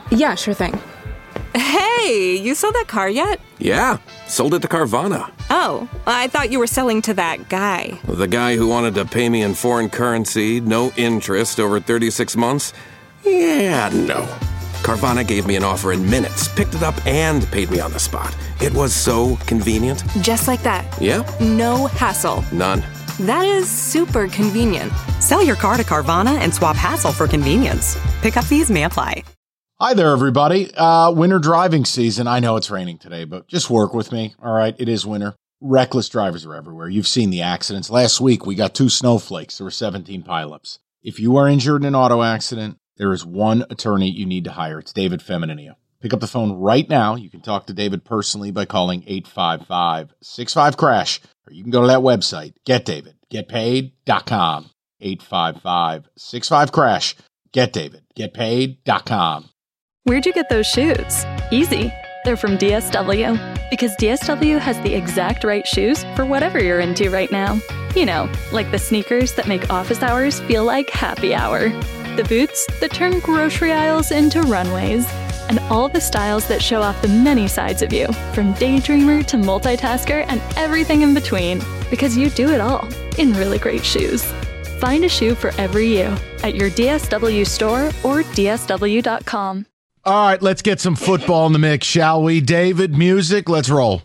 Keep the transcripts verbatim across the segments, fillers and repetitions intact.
Yeah, sure thing. Hey, you sold that car yet? Yeah, sold it to Carvana. Oh, I thought you were selling to that guy. The guy who wanted to pay me in foreign currency, no interest, over thirty-six months? Yeah, no. Carvana gave me an offer in minutes, picked it up, and paid me on the spot. It was so convenient. Just like that. Yep. No hassle. None. That is super convenient. Sell your car to Carvana and swap hassle for convenience. Pickup fees may apply. Hi there, everybody. Uh, winter driving season. I know it's raining today, but just work with me. All right, it is winter. Reckless drivers are everywhere. You've seen the accidents. Last week, we got two snowflakes. There were seventeen pileups. If you are injured in an auto accident, there is one attorney you need to hire. It's David Feminino. Pick up the phone right now. You can talk to David personally by calling eight five five, six five, crash, or you can go to that website, get david get paid dot com. eight five five, six five, crash. get david get paid dot com. Where'd you get those shoes? Easy. They're from D S W. Because D S W has the exact right shoes for whatever you're into right now. You know, like the sneakers that make office hours feel like happy hour. The boots that turn grocery aisles into runways. And all the styles that show off the many sides of you, from daydreamer to multitasker and everything in between. Because you do it all in really great shoes. Find a shoe for every you at your D S W store or D S W dot com. All right, let's get some football in the mix, shall we? David, music, let's roll.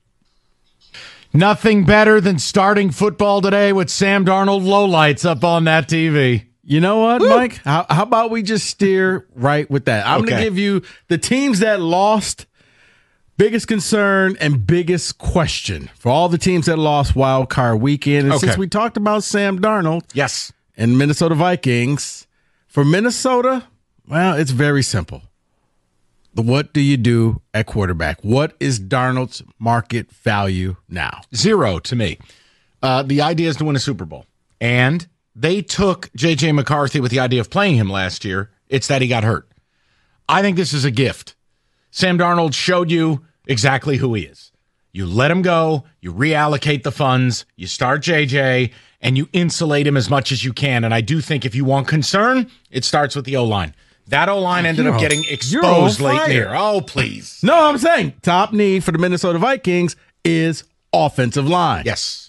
Nothing better than starting football today with Sam Darnold lowlights up on that T V. You know what, Woo. Mike? How, how about we just steer right with that? I'm Okay. going to give you the teams that lost, biggest concern and biggest question for all the teams that lost wild card weekend. And Okay. since we talked about Sam Darnold Yes. and Minnesota Vikings, for Minnesota, well, it's very simple. What do you do at quarterback? What is Darnold's market value now? Zero to me. Uh, the idea is to win a Super Bowl. And they took J J McCarthy with the idea of playing him last year. It's that he got hurt. I think this is a gift. Sam Darnold showed you exactly who he is. You let him go, you reallocate the funds, you start J J, and you insulate him as much as you can. And I do think if you want concern, it starts with the O-line. That O-line ended You're up on- getting you're on exposed late in the fire. year. Oh, please. No, I'm saying top need for the Minnesota Vikings is offensive line. Yes.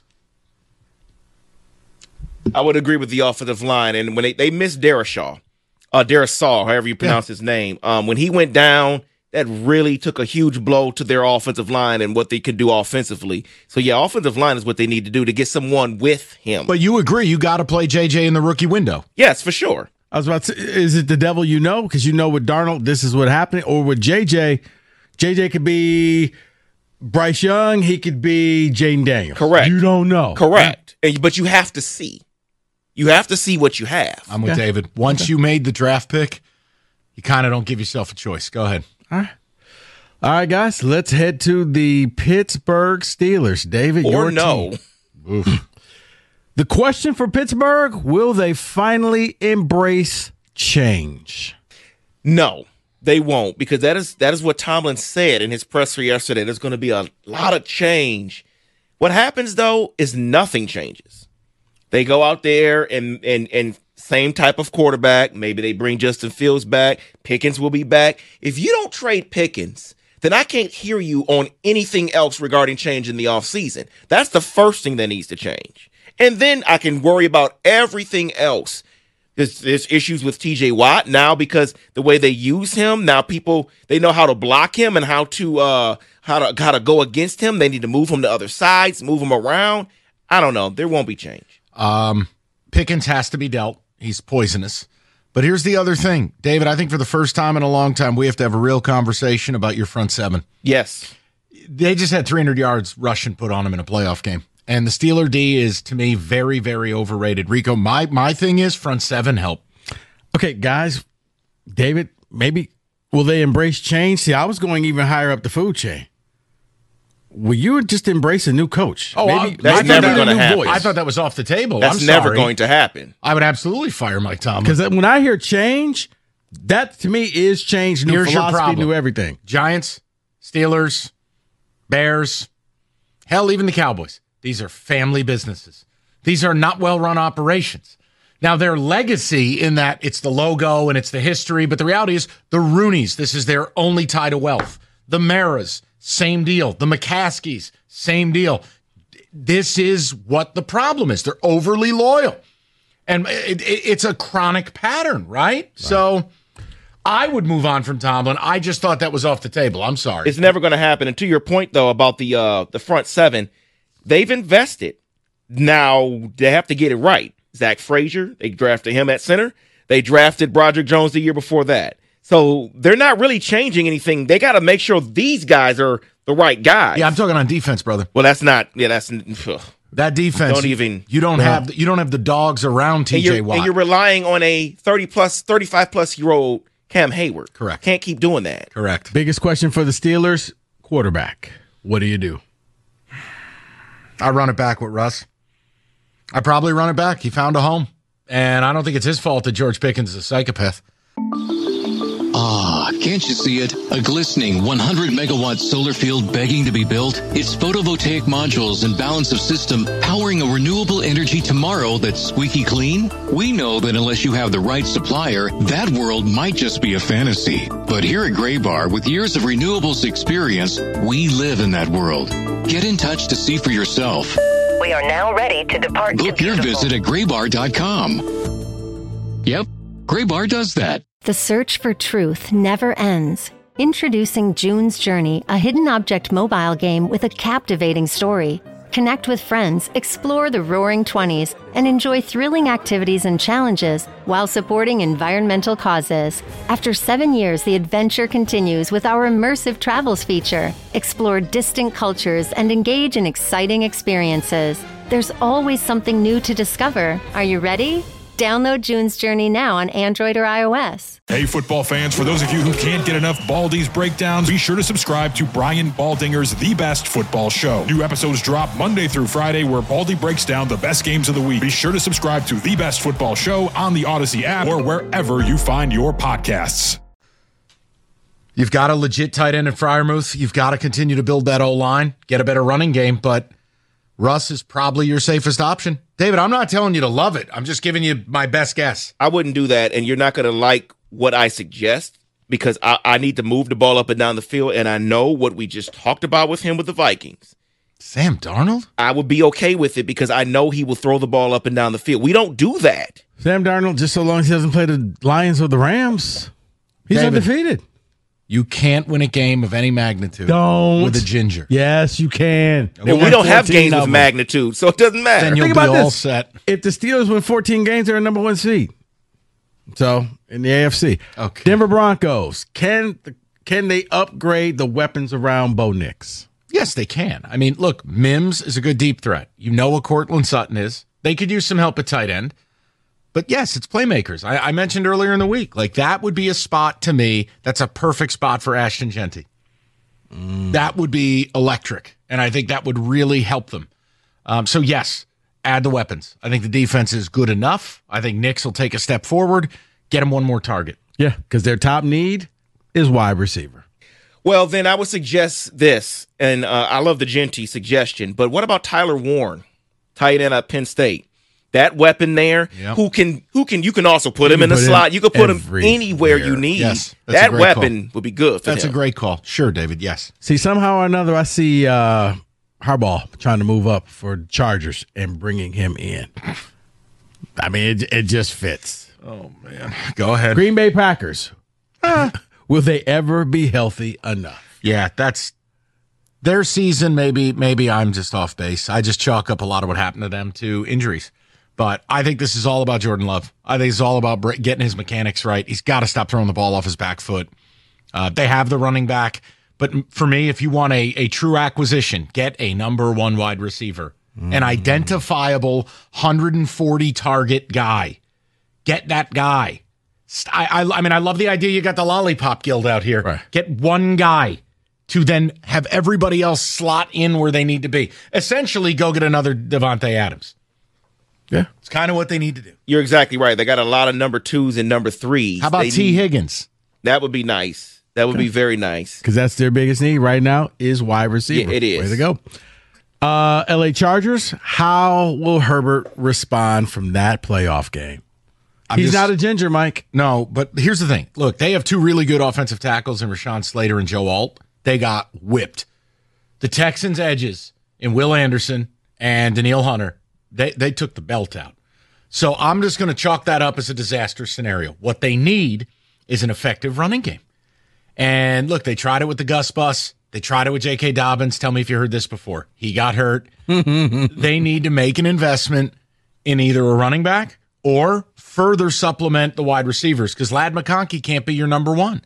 I would agree with the offensive line. And when they, they missed Darrisaw, uh, Darrisaw, however you pronounce yeah. his name, um, when he went down, that really took a huge blow to their offensive line and what they could do offensively. So, yeah, offensive line is what they need to do to get someone with him. But you agree, you got to play J J in the rookie window. Yes, for sure. I was about to say, is it the devil you know? Because you know with Darnold, this is what happened. Or with J J, J J could be Bryce Young. He could be Jaden Daniels. Correct. You don't know. Correct. And, but you have to see. You have to see what you have. I'm with Okay. David. Once okay. you made the draft pick, you kind of don't give yourself a choice. Go ahead. All right. All right, guys. Let's head to the Pittsburgh Steelers. David, or your no. team. Oof. The question for Pittsburgh, will they finally embrace change? No, they won't, because that is that is what Tomlin said in his presser yesterday. There's going to be a lot of change. What happens, though, is nothing changes. They go out there and and and same type of quarterback. Maybe they bring Justin Fields back. Pickens will be back. If you don't trade Pickens, then I can't hear you on anything else regarding change in the offseason. That's the first thing that needs to change. And then I can worry about everything else. There's, there's issues with T J Watt now because the way they use him, now people, they know how to block him and how to uh how to how to go against him. They need to move him to other sides, move him around. I don't know. There won't be change. Um, Pickens has to be dealt. He's poisonous. But here's the other thing. David, I think for the first time in a long time, we have to have a real conversation about your front seven. Yes. They just had three hundred yards rushing put on them in a playoff game. And the Steeler D is, to me, very, very overrated. Rico, my my thing is front seven help. Okay, guys, David, maybe will they embrace change? See, I was going even higher up the food chain. Will you just embrace a new coach? Oh, maybe that's never going to happen. Voice. I thought that was off the table. That's I'm never sorry. going to happen. I would absolutely fire Mike Tomlin. Because when I hear change, that to me is change, new Here's philosophy, your problem. new everything. Giants, Steelers, Bears, hell, even the Cowboys. These are family businesses. These are not well-run operations. Now, their legacy in that it's the logo and it's the history, but the reality is the Rooneys, this is their only tie to wealth. The Maras, same deal. The McCaskies, same deal. This is what the problem is. They're overly loyal. And it, it, it's a chronic pattern, right? right? So I would move on from Tomlin. I just thought that was off the table. I'm sorry. It's never going to happen. And to your point, though, about the uh, the front seven, they've invested. Now, they have to get it right. Zach Frazier, they drafted him at center. They drafted Broderick Jones the year before that. So they're not really changing anything. They got to make sure these guys are the right guys. Yeah, I'm talking on defense, brother. Well, that's not. Yeah, that's ugh. That defense. Don't even. You don't no. have. You don't have the dogs around T J and Watt. And you're relying on a thirty plus, thirty-five plus year old Cam Hayward. Correct. Can't keep doing that. Correct. Biggest question for the Steelers: quarterback. What do you do? I run it back with Russ. I probably run it back. He found a home. And I don't think it's his fault that George Pickens is a psychopath. Ah, can't you see it? A glistening one hundred megawatt solar field begging to be built? It's photovoltaic modules and balance of system powering a renewable energy tomorrow that's squeaky clean? We know that unless you have the right supplier, that world might just be a fantasy. But here at Graybar, with years of renewables experience, we live in that world. Get in touch to see for yourself. We are now ready to depart. Book your visit at graybar dot com. Yep, Graybar does that. The search for truth never ends. Introducing June's Journey, a hidden object mobile game with a captivating story. Connect with friends, explore the roaring twenties, and enjoy thrilling activities and challenges while supporting environmental causes. After seven years, the adventure continues with our immersive travels feature. Explore distant cultures and engage in exciting experiences. There's always something new to discover. Are you ready? Download June's Journey now on Android or iOS. Hey, football fans, for those of you who can't get enough Baldy's breakdowns, be sure to subscribe to Brian Baldinger's The Best Football Show. New episodes drop Monday through Friday, where Baldy breaks down the best games of the week. Be sure to subscribe to The Best Football Show on the Odyssey app or wherever you find your podcasts. You've got a legit tight end in Freiermuth. You've got to continue to build that O-line, get a better running game, but Russ is probably your safest option. David, I'm not telling you to love it. I'm just giving you my best guess. I wouldn't do that, and you're not going to like what I suggest because I, I need to move the ball up and down the field, and I know what we just talked about with him with the Vikings. Sam Darnold? I would be okay with it because I know he will throw the ball up and down the field. We don't do that. Sam Darnold, just so long as he doesn't play the Lions or the Rams, he's David, undefeated. You can't win a game of any magnitude don't. with a ginger. Yes, you can. And we don't have games with magnitude, so it doesn't matter. Then you'll Think be about all this. set. If the Steelers win fourteen games, they're a number one seed. So, in the A F C. Okay. Denver Broncos. Can can they upgrade the weapons around Bo Nix? Yes, they can. I mean, look, Mims is a good deep threat. You know what Cortland Sutton is. They could use some help at tight end. But yes, it's playmakers. I, I mentioned earlier in the week, like that would be a spot to me. That's a perfect spot for Ashton Genty. Mm. That would be electric. And I think that would really help them. Um, so yes, add the weapons. I think the defense is good enough. I think Nix will take a step forward, get him one more target. Yeah, because their top need is wide receiver. Well, then I would suggest this, and uh, I love the Genty suggestion, but what about Tyler Warren, tight end at Penn State? That weapon there, yep. who can who can you can also put you him in the slot. You can put him anywhere you need. Yes, that weapon call. would be good for That's him. a great call. Sure, David, yes. See, somehow or another, I see uh, Harbaugh trying to move up for Chargers and bringing him in. I mean, it, it just fits. Oh, man. Go ahead. Green Bay Packers. Will they ever be healthy enough? Yeah, that's their season. Maybe, maybe I'm just off base. I just chalk up a lot of what happened to them to injuries. But I think this is all about Jordan Love. I think it's all about getting his mechanics right. He's got to stop throwing the ball off his back foot. Uh, they have the running back. But for me, if you want a, a true acquisition, get a number one wide receiver, mm. an identifiable one hundred forty target guy. Get that guy. I, I, I mean, I love the idea you got the lollipop guild out here. Right. Get one guy to then have everybody else slot in where they need to be. Essentially, go get another Devontae Adams. Yeah. It's kind of what they need to do. You're exactly right. They got a lot of number twos and number threes. How about they T. need, Higgins? That would be nice. That would okay. be very nice. Because that's their biggest need right now is wide receiver. Yeah, it is. Way to go. Uh, L A Chargers, how will Herbert respond from that playoff game? I'm He's just, not a ginger, Mike. No, but here's the thing. Look, they have two really good offensive tackles in Rashawn Slater and Joe Alt. They got whipped. The Texans' edges in Will Anderson and Danielle Hunter, they, they took the belt out. So I'm just going to chalk that up as a disaster scenario. What they need is an effective running game. And look, they tried it with the Gus Bus. They tried it with J K. Dobbins. Tell me if you heard this before. He got hurt. They need to make an investment in either a running back or further supplement the wide receivers because Ladd McConkey can't be your number one.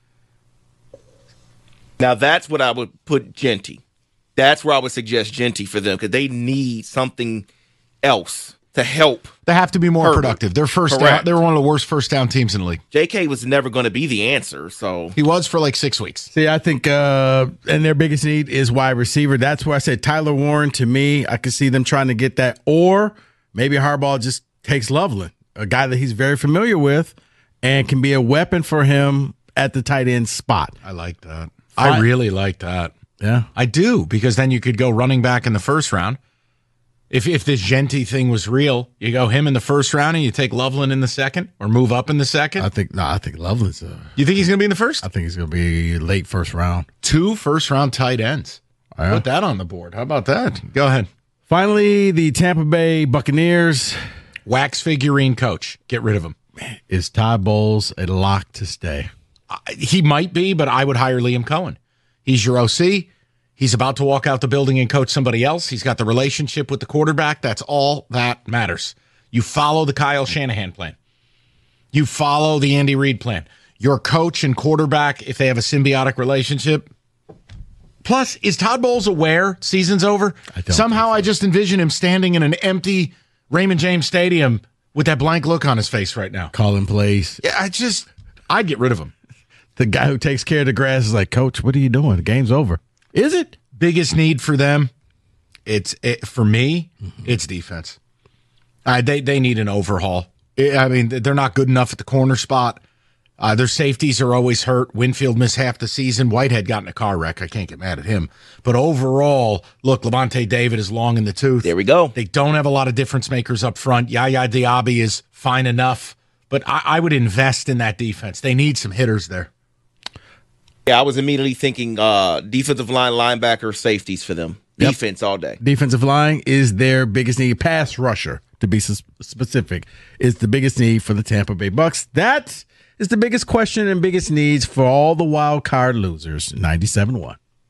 Now, that's what I would put Genty. That's where I would suggest Genty for them because they need something else to help. They have to be more Herbert. productive. They're first Correct. down, they were one of the worst first down teams in the league. J K was never going to be the answer, so. He was for like six weeks. See, I think, uh, and their biggest need is wide receiver. That's where I said Tyler Warren, to me, I could see them trying to get that. Or maybe Harbaugh just takes Loveland, a guy that he's very familiar with and can be a weapon for him at the tight end spot. I like that. I really like that. Yeah. I do, because then you could go running back in the first round. If if this Genty thing was real, you go him in the first round and you take Loveland in the second or move up in the second. I think, no, I think Loveland's a, You think he's going to be in the first? I think he's going to be late first round. Two first round tight ends. Yeah. Put that on the board. How about that? Go ahead. Finally, the Tampa Bay Buccaneers. Wax figurine coach. Get rid of him. Is Todd Bowles a lock to stay? Uh, he might be, but I would hire Liam Cohen. He's your O C. He's about to walk out the building and coach somebody else. He's got the relationship with the quarterback. That's all that matters. You follow the Kyle Shanahan plan. You follow the Andy Reid plan. Your coach and quarterback, if they have a symbiotic relationship. Plus, is Todd Bowles aware season's over? I don't Somehow think so. I just envision him standing in an empty Raymond James Stadium with that blank look on his face right now. Calling plays. Yeah, I just, I'd get rid of him. The guy who takes care of the grass is like, Coach, what are you doing? The game's over. Is it? Biggest need for them, it's it, for me, mm-hmm. it's defense. Uh, they they need an overhaul. I mean, they're not good enough at the corner spot. Uh, their safeties are always hurt. Winfield missed half the season. Whitehead got in a car wreck. I can't get mad at him. But overall, look, Levante David is long in the tooth. There we go. They don't have a lot of difference makers up front. Yaya Diaby is fine enough. But I, I would invest in that defense. They need some hitters there. Yeah, I was immediately thinking uh, defensive line, linebacker, safeties for them. Yep. Defense all day. Defensive line is their biggest need. Pass rusher, to be s- specific, is the biggest need for the Tampa Bay Bucks. That is the biggest question and biggest needs for all the wild card losers. ninety-seven one.